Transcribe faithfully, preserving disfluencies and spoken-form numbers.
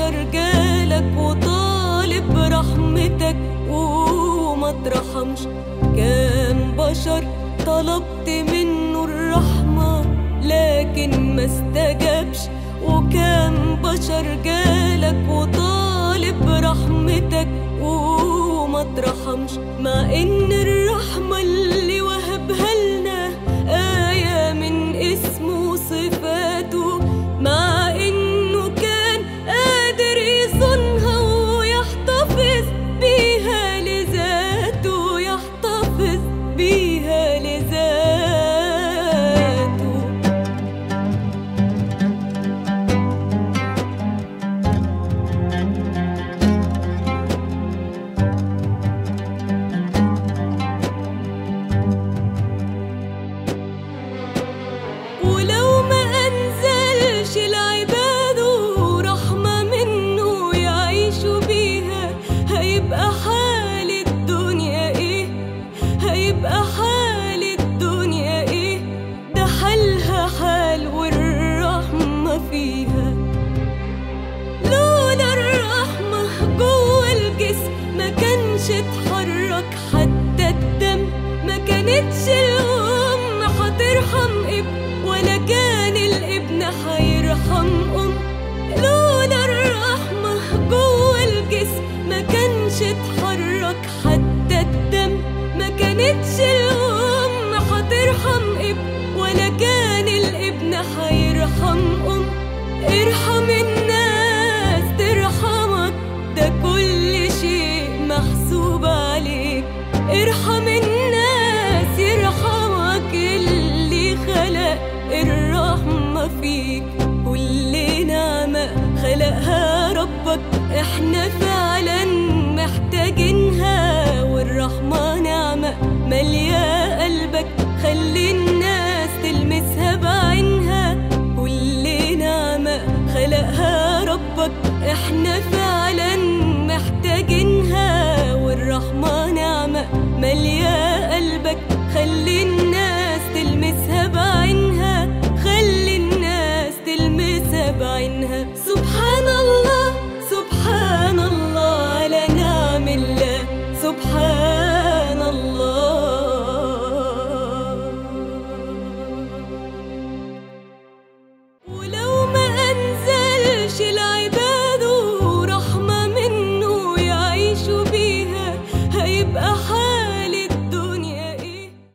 بشر جالك وطالب رحمتك وما ترحمش. كام بشر طلبت منه الرحمة لكن ما استجابش، وكام بشر جالك وطالب رحمتك وما ترحمش. مع ان الرحمة اللي وهبها لنا آية من اسمه وصفاته، مع انه كان قادر يصونها ويحتفظ بيها لذاته، يحتفظ بيها لذاته. ولو ما أنزلش لعباده رحمة منه يعيشوا بيها، هيبقى حال الدنيا إيه؟ هيبقى حال الدنيا إيه؟ ده حالها حال والرحمة فيها. لولا الرحمة جوه الجسم ما كانش اتحرك حتى الدم، ما كانتش الأم هترحم ابن ولا كان الابن هيرحم أم. لولا الرحمة جوه الجسم ما كانش اتحرك حتى الدم، ما كانتش الأم هترحم ابن ولا كان الابن هيرحم أم. ارحم الناس ترحمك، ده كل شيء محسوب عليك. ارحم الناس يرحمك اللي خلق الرحمة فيك. كل نعمة خلقها ربك احنا في